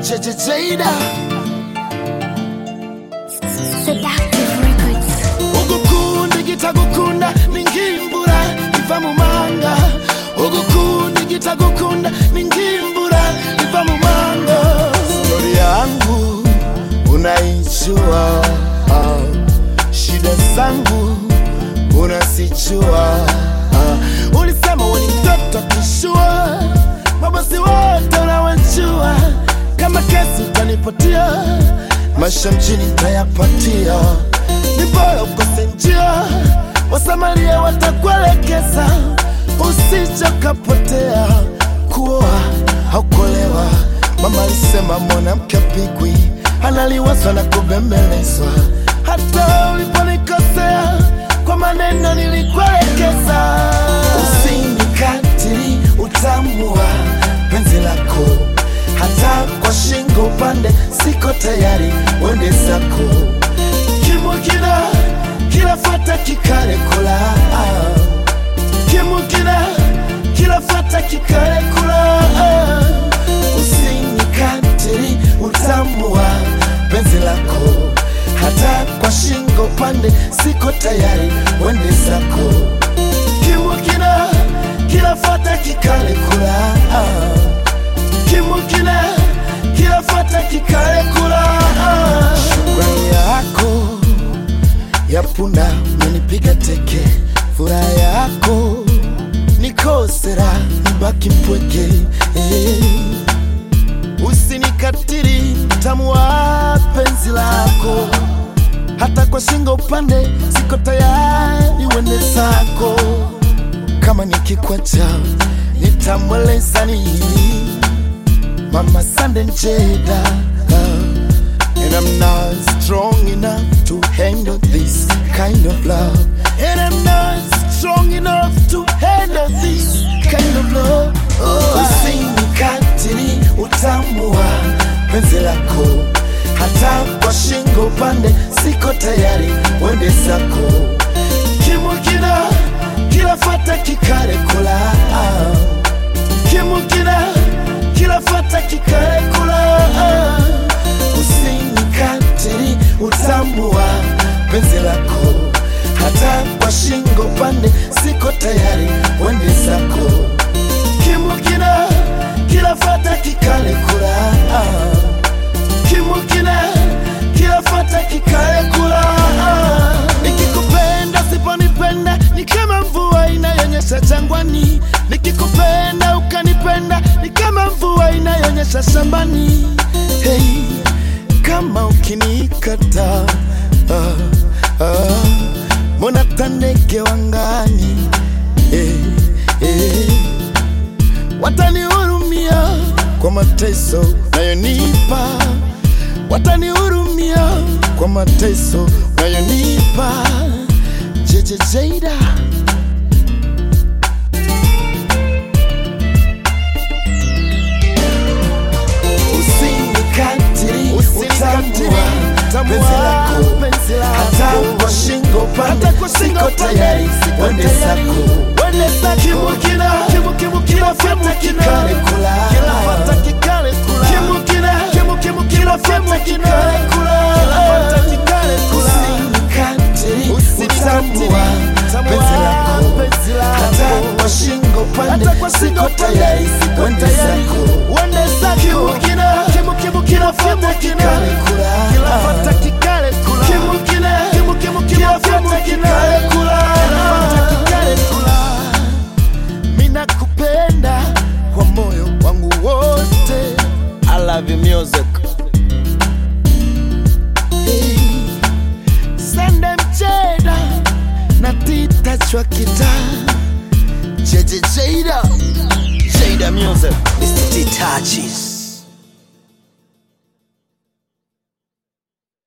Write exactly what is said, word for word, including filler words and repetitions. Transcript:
J J Jada Seductive Records. Ugukunda gitagukunda ningimbura iva mu manga. Ugukunda gitagukunda ningimbura iva mu manga. Story yangu unaijua, uh, shida zangu unasijua. uh, Ulisema wewe ni mtoto kishua, mabosi wote unawajua. Kama kesi utanipatia, maisha mjini nitayapatia. Ni bora ukose njia, wasamaria watakuelekeza. Usije ukapotea, kuoa au kuolewa. Mama alisema mwanamke apigwi, analiwazwa na kubembelezwa. Hata uliponikosea, kwa maneno nilikuelekeza. Usinikatili utamu wa penzi lako, hata kwa shingo upande siko tayari wende zako. Kimukina kila fata kikare kula, kimukina kila fata kikare kula. Usinikatili utamu wa penzi lako, hata kwa shingo upande siko tayari wende zako. Kimukina kila fata kikare kula, kimukina kila fata kikare kula. Shukrani yako ya punda umenipiga teke, furaha yako nikosera nibaki mpweke. eh. Usinikatili tamu wa penzi lako, hata kwa shingo upande siko tayari wende zako. Kama nikikwacha nitamweleza nini Mama Sunday Jada, uh, and I'm not strong enough to handle this kind of love. And I'm not strong enough to handle this kind of love. Oh, usinikatili utamu wa penzi lako, hata kwa shingo upande siko tayari wende zako. Kimukina kila fata kikare kula, kimukina kila fata kikare kula. Usinikatili utamu wa penzi lako, hata kwa shingo upande siko tayari wende zako. Kimukina kila fata kikare kula, kimukina kila fata kikare kula. Nikikupenda siponipenda ni kama mvua inayonyesha jangwani. Nikikupenda ukanipenda ni kama mvua inayonyesha shambani. Hey, kama ukinikata, uh, uh, mbona tandege wangani? hey, hey. Watanihurumia kwa mateso nayonipa, watanihurumia kwa mateso nayonipa. J J Jada. Usinikatili utamu wa penzi lako, hata kwa shingo upande siko tayari wende zako. Kimukina kila fata kikare kula, kimukina kila fata kikare kula. Usinikatili utamu wa penzi lako, hata kwa shingo upande siko tayari wende zako. Kimukina kila fata kikare kula, kimukina kila fata kikare kula. Mina kupenda kwa moyo wangu wote. I love you music. Hey, Sunday Jada na Tita Chwakita. J J Jada, Jada music, Mister T Touches.